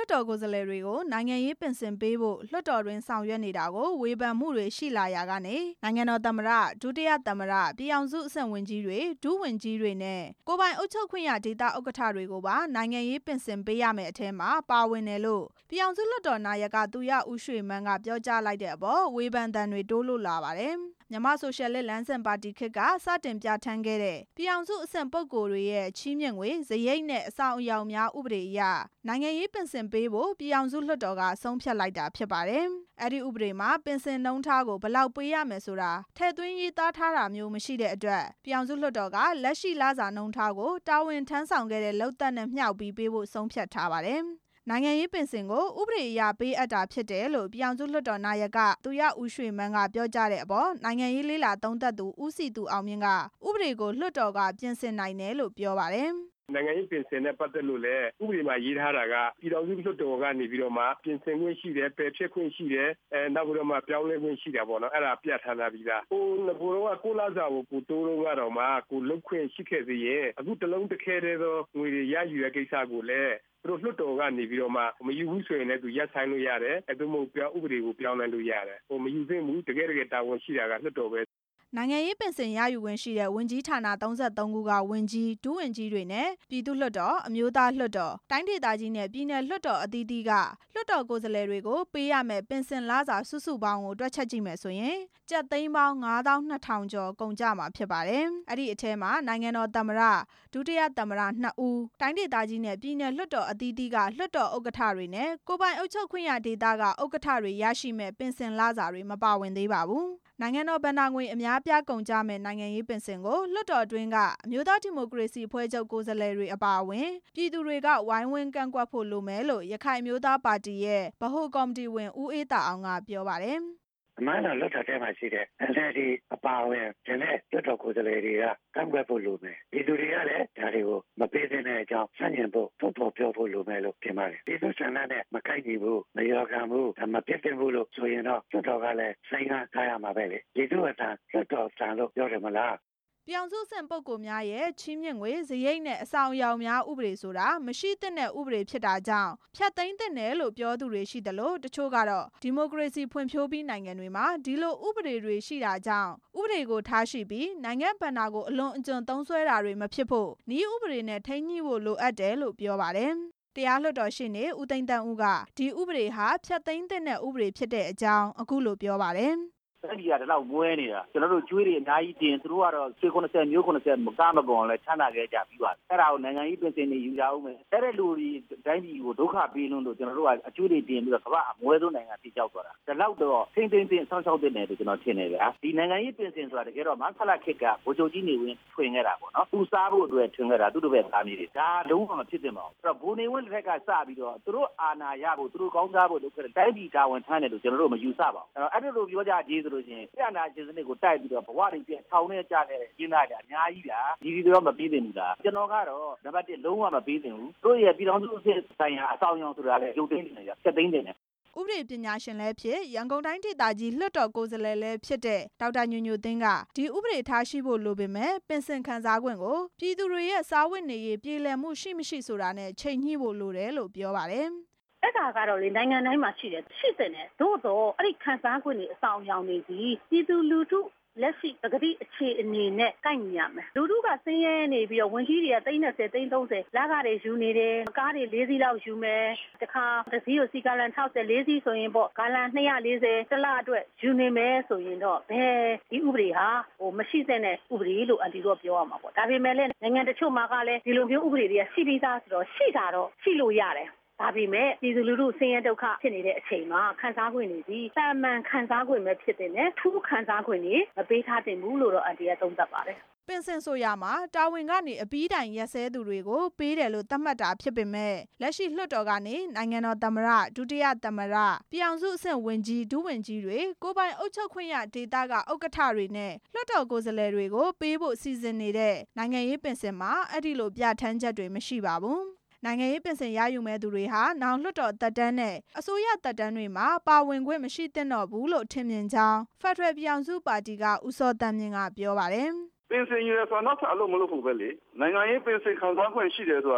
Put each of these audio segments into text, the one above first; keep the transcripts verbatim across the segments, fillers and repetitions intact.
တ်တော်ကိုယ်စားလှယ်တွေကိုနိုင်ငံရေးပင်စင်ပေးဖို့လွှတ်တော်တွင်ဆောင်ရွက်နေတာကိုဝေဖန်မှုတွေရှိလာရာကနေနိုင်ငံတော်သမ္မတဒုတိယသမ္မတပြည်ထောင်စုအဆင့်ဝန်ကြီးတွေဒုဝန်ကြီးတွေနဲ့ကိုယ်ပိုင်အုပ်ချုပ်ခွင့်ရဒေသဥက္ကဋ္ဌတွေကိုပါနိုင်ငံရေးပင်စင်ပေးရမယ့်အထက်မှာပါဝင်တယ်လို့ပြည်ထောင်စုလွှတ်တော်နာယကသူရဦးရွှေမန်းကပြောကြားလိုက်တဲ့အပေါ်ဝေဖန်သံတွေတိုးလို့လာပါတယ်မြန်မာဆိုရှယ်လစ်လမ်းစဉ်ပါတီခေတ်ကစတင်ပြဋ္ဌာန်းခဲ့တဲ့ပြည်ထောင်စုအဆင့်ပုဂ္ဂိုလ်တွေရဲ့ချီးမြှင့်ငွေစရိတ်နဲ့အဆောင်အယောင်များဥပဒေအရနိုင်ငံရေးပင်စင်ပေးဖို့ပြည်ထောင်စုလွှတ်တော်ကဆုံးဖြတ်လိုက်တာဖြစ်ပါတယ်။အဲ့ဒီဥပဒေမှာပင်စင်နှုန်းထားကိုဘယ်လောက်ပေးရမယ်ဆိုတာထည့်သွင်းရေးသားထားတာမျိုးမရှိတဲ့အတွက်ပြည်ထောင်စုလွှတ်တော်ကလက်ရှိလစာနှုန်းထားကိုတာဝန်ထမ်းဆောင်ခဲ့တဲ့လုပ်သက်နဲ့မျှောက်ပြီးပေးဖို့ဆုံးဖြတ်ထားပါတယ်။နိုင်ငံရေးပင်စင်ကိုဥပဒေအရပေးအပ်တာဖြစ်တယ်လို့ပြည်ထောင်စုလွှတ်တော်နာယကသူရဦးရွှေမန်းကပြောကြားတဲ့အပေါ်နိုင်ငံရေးလေးလာသုံးသပ်သူဦးစီသူအောင်မြင့်ကဥပဒေကိုလွှတ်တော်ကပြင်ဆင်နိုင်တယ်လို့ပြောပါတယ်နိုင်ငံရေးပင်စင်နဲ့ပတ်သက်လို့လည်းဥပဒေမှာရေးထားတာကပြည်တော်စုလွှတ်တော်ကနေပြီးတော့မှပြင်ဆင်ခွင့်ရှိတယ်ပယ်ဖျက်ခွင့်ရှိတယ်အဲနောက်ပြီးတော့မှပြောင်းလဲခွင့်ရှိတယ်ပေါ့နော်အဲ့ဒါပြဋ္ဌာန်းထားပြီးသားဟိုငဘိုးတော့ကိုလာစာကိုကိုတိုးတော့ကတော့မှကိုလုတ်ခွင့်ရှိခဲ့သေးရဲ့အခုတလုံးတစ်ခဲတည်းသောငွေတွေရယူရကိစ္စကိုလည်းသူတို့လွှတ်တော်ကနေပြီးတော့မှမယူဘူးဆိုရင်လည်းသူရပ်ဆိုင်လို့ရတယ်အဲဒါမှမဟုတ်ပြောင်းဥပဒေကိုပြောင်းလဲလို့ရတယ်ဟိုမယူသင့်ဘူးတကယ်တကယ်တာဝန်ရှိတာကလွှတ်တော်ပဲနိုင်ငံရေးပင်စင်ရယူခွင့်ရှိတဲ့ဝန်ကြီးဌာနသုံးဆယ့်သုံးခုကဝန်ကြီးဒုဝန်ကြီးတွေနဲ့ပြည်သူ့လွှတ်တော်အမျိုးသားလွှတ်တော်တိုင်းဒေသကြီးနဲ့ပြည်နယ်လွှတ်တော်အသီးသီးကလွှတ်တော်ကိုယ်စားလှယ်တွေကိုပေးရမယ့်ပင်စင်လစာစုစုပေါင်းကိုတွက်ချက်ကြည့်မယ်ဆိုရင်ကျပ်သိန်းပေါင်းငါးသောင်းနှစ်ထောင်ကျော်ကုန်ကြမှာဖြစ်ပါတယ်။အဲ့ဒီအထဲမှာနိုင်ငံတော်သမ္မတဒုတိယသမ္မတနှစ်ဦးတိုင်းဒေသကြီးနဲ့ပြည်နယ်လွှတ်တော်အသီးသီးကလွှတ်တော်ဥက္ကဋ္ဌတွေနဲ့ကိုယ်ပိုင်အုပ်ချုပ်ခွင့်ရဒေသကဥက္ကဋ္ဌတွေရရှိမဲ့ပင်စင်လစာတွေမပါဝင်သေးပါဘူး။နိုင်ငံတော်ဘဏ္ဍာငွေအများပြားကုန်ကြမဲ့နိုင်ငံရေးပင်စင်ကိုလွှတ်တော်တွင်းကအမျိုးသားဒီမိုကရေစီအဖွဲ့ချုပ်ကိုယ်စားလှယ်တွေအပါအဝင်ပြည်သူတွေကဝိုင်းဝန်းကန့်ကွက်ဖို့လိုမယ်လို့ရခိုင်မျိုးသားပါတီရဲ့ဗဟိုကော်မတီဝင်ဦးအေးတာအောင်ကပြောပါတယ်အမှန်တော့လွှတ်တော်ထဲမှာရှိတဲ့ အန် အယ်လ် ဒီ အပါအဝင်ဒီနေ့လွှတ်တော်ကိုယ်စားလှယ်တွေကကန့်ကွက်ဖို့လိုမယ်ဒီလူတွေကလည်းဒါတွေကိုမပေးသင့်တဲ့အကြောင်းဆန့်ကျင်ဖို့ထုတ်ဖော်ပြောဖို့လိုမယ်လို့ထင်ပါတယ်ဒီလိုဆန္ဒနဲ့မကိုက်ညီဘူးမရောခံဘူးမပြည့်စုံဘူးလို့ဆိုရင်တော့လွှတ်တော်ကလည်းစိတ်ကထားရမှာပဲလေဒီလိုအတိုင်းလွှတ်တော်ဆန်လို့ပြောတယ်မလားပြည်အောင်စုအဆင့်ပုဂ္ဂိုလ်များရဲ့ချီးမြှင့်ငွေစရိတ်နဲ့အဆောင်အယောင်များဥပဒေဆိုတာမရှိသင့်တဲ့ဥပဒေဖြစ်တာကြောင့်ဖျက်သိမ်းသင့်တယ်လို့ပြောသူတွေရှိတယ်လို့တချို့ကတော့ဒီမိုကရေစီဖွံ့ဖြိုးပြီးနိုင်ငံတွေမှာဒီလိုဥပဒေတွေရှိတာကြောင့်ဥပဒေကိုထားရှိပြီးနိုင်ငံဘဏ္ဍာကိုအလွန်အကျွံသုံးစွဲတာတွေမဖြစ်ဖို့နည်းဥပဒေနဲ့ထိန်းညှိဖို့လိုအပ်တယ်လို့ပြောပါတယ်တရားလွှတ်တော်ရှေ့နေဦးသိန်းတန်းဦးကဒီဥပဒေဟာဖျက်သိမ်းသင့်တဲ့ဥပဒေဖြစ်တဲ့အကြောင်းအခုလိုပြောပါတယ်အဲ့ဒီကတလောက်မွဲနေတာကျွန်တော်တို့ကျွေးတွေအများကြီးတင်သူတို့ကတော့ခြေခုနှစ်ဆယ်မျိုးခုနှစ်ဆယ်မကမကွန်လဲချမ်းသာခဲ့ကြပြီးပါအဲ့ဒါကိုနိုင်ငံရေးပြင်ဆင်နေယူကြအောင်မယ်အဲ့တဲ့လူတွေတိုင်းပြည်ကိုဒုက္ခပေးလို့ကျွန်တော်တို့ကအကျွေးတွေတင်ပြီးတော့ကမ္ဘာအမွဲဆုံးနိုင်ငံတိကျသွားတာဒါလောက်တော့ထိမ့်သိမ့်သိမ့်ဆောင်းဆောင်းတင်တယ်လို့ကျွန်တော်ထင်နေဗျာဒီနိုင်ငံရေးပြင်ဆင်ဆိုတာတကယ်တော့မဆလခစ်ကဗိုလ်ချုပ်ကြီးနေဝင်ထွင်ခဲ့တာပေါ့နော်သူစားဖို့အတွက်ထွင်ခဲ့တာသူတို့ပဲသားမီးတွေဒါလုံးဝမဖြစ်သင့်ပါဘူးအဲ့တော့ဗိုလ်နေဝင်တစ်ခက်ကစပြီးတော့သူတို့အာဏာရဖို့သူတို့ကောင်းစားဖို့လုပ်ခဲ့တဲ့တိုင်းပြည်တာဝန်ထမ်းတယ်လို့ကျွန်တော်တို့မယူဆပါဘူးအဲ့တော့အဲ့လိုပြောကြကြေးဆိုလို့ရှိရင်ပြန်လာခြင်းစနစ်ကိုတိုက်ပြီးတော့ဘဝတွေပြန်ထောင်နေကြတဲ့ကျင်းသားတွေအများကြီးဗျာဒီဒီတော့မပြီးသင့်ဘူးလားကျွန်တော်ကတော့နံပါတ်တစ်လုံးဝမပြီးသင့်ဘူးတို့ရဲ့ပြည်တော်စုစစ်ဆိုင်ရာအဆောင်အယောင်ဆိုတာလည်းရုပ်သိမ်းနေတယ်ဆက်သိမ်းနေတယ်ဥပဒေပညာရှင်လည်းဖြစ်ရန်ကုန်တိုင်းဒေသကြီးလွှတ်တော်ကိုယ်စားလှယ်လည်းဖြစ်တဲ့ဒေါက်တာညိုညိုသိန်းကဒီဥပဒေထားရှိဖို့လိုပေမဲ့ပင်စင်ခံစား권ကိုပြည်သူတွေရဲ့စားဝတ်နေရေးပြည်လည်မှုရှိမရှိဆိုတာနဲ့ချိန်ညှိဖို့လိုတယ်လို့ပြောပါတယ်အဲ့ဒါကတော့လေနိုင်ငံတိုင်းမှာရှိတယ်ရှိတဲ့နဲ့သို့တော့အဲ့ဒီခန်းစား권တွေအဆောင်အယောင်တွေဒီပြည်သူလူထုလက်ရှိပကတိအခြေအနေနဲ့ကိုက်ညီရမယ်လူထုကဆင်းရဲနေပြီးတော့ဝန်ကြီးတွေကသိန်း၂၀သိန်း၃၀လကားတွေယူနေတယ်ကားတွေ၄စီးလောက်ယူမယ်တခါတစ်စီးကိုစီကာလန်၆၀၄စီးဆိုရင်ပေါ့ကာလန်၂၄၀တစ်လအတွက်ယူနေမယ်ဆိုရင်တော့ဘယ်ဒီဥပဒေဟာဟိုမရှိသင့်တဲ့ဥပဒေလို့အန်တီတို့ပြောရမှာပေါ့ဒါပေမဲ့လည်းနိုင်ငံတချို့မှာကလည်းဒီလိုမျိုးဥပဒေတွေကရှိပြီးသားဆိုတော့ရှိတာတော့ရှိလို့ရတယ်ဒါပေမဲ့ပြည်သူလူထုဆင်းရဲဒုက္ခဖြစ်နေတဲ့အချိန်မှာခံစား권တွေဒီတာမန်ခံစား권ပဲဖြစ်တဲ့နဲ့ထူးခံစား권တွေမပေးထားတင်ဘူးလို့တော့အန်တီကသုံးသပ်ပါတယ်ပင်စင်ဆိုရမှာတာဝန်ကနေအပြီးတိုင်ရက်စဲသူတွေကိုပေးတယ်လို့သတ်မှတ်တာဖြစ်ပေမဲ့လက်ရှိလွှတ်တော်ကနေနိုင်ငံတော်သမ္မတဒုတိယသမ္မတပြည်အောင်စုအဆင့်ဝန်ကြီးဒုဝန်ကြီးတွေကိုယ်ပိုင်အုပ်ချုပ်ခွင့်ရဒေသကဥက္ကဋ္ဌတွေနဲ့လွှတ်တော်ကိုယ်စားလှယ်တွေကိုပေးဖို့စီစဉ်နေတဲ့နိုင်ငံရေးပင်စင်မှာအဲ့ဒီလိုပြဋ္ဌာန်းချက်တွေမရှိပါဘူးနိုင်ငံရေးပင်စင်ရယူမဲ့သူတွေဟာနောင်လွှတ်တော်သက်တမ်းနဲ့အစိုးရသက်တမ်းတွေမှာပါဝင်ခွင့်မရှိသင့်တော့ဘူးလို့ထင်မြင်ကြောင်းဖက်ဒရယ်ပြည်အောင်စုပါတီကဦးစောတန်းမြင့်ကပြောပါတယ်ပင်စင်ရယ်ဆိုတာနောက်ထပ်အလုပ်မလုပ်ဖို့ပဲလေနိုင်ငံရေးပင်စင်ခံစား권ရှိတယ်ဆိုတာ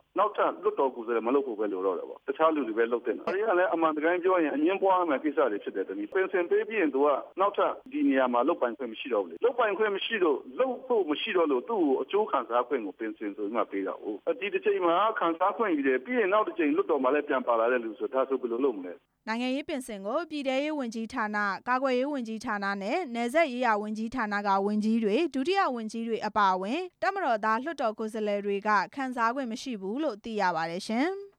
နောက်ထပ်လွတ်တော်ကိုယ်စားလှယ်မလုပ်ဖို့ပဲလိုတော့တယ်ပေါ့တခြားလူတွေပဲလုပ်တဲ့နော်အဲဒီကလည်းအမှန်တကယ်ပြောရင်အငင်းပွားမယ်ကိစ္စတွေဖြစ်တယ်တမီးပင်စင်ပေးပြီးရင်သူကနောက်ထပ်ဒီနေရာမှာလုတ်ပိုင်ခွင့်မရှိတော့ဘူးလေလုတ်ပိုင်ခွင့်မရှိတော့လုတ်ဖို့မရှိတော့လို့သူ့ကိုအကျိုးခံစားခွင့်ကိုပင်စင်ဆိုပြီးမှပေးတာ哦ဒီတစ်ချိန်မှာခံစားခွင့်ယူတယ်ပြီးရင်နောက်တစ်ချိန်လွတ်တော်မှာလည်းပြန်ပါလာတဲ့လူဆိုဒါဆိုဘယ်လိုလုပ်မလဲနိုင်ငံရေးပင်စင်ကိုပြည်ထရေးဝန်ကြီးဌာနကာကွယ်ရေးဝန်ကြီးဌာနနဲ့နယ်စပ်ရေးရာဝန်ကြီးဌာနကဝန်ကြီးတွေဒုတိယဝန်ကြီးတွေအပါအဝင်တပ်မတော်သားလွှတ်တော်ကိုယ်စားလှယ်တွေကခန်းစားခွင့်မရှိဘူးလို့သိရပါတယ်ရှင်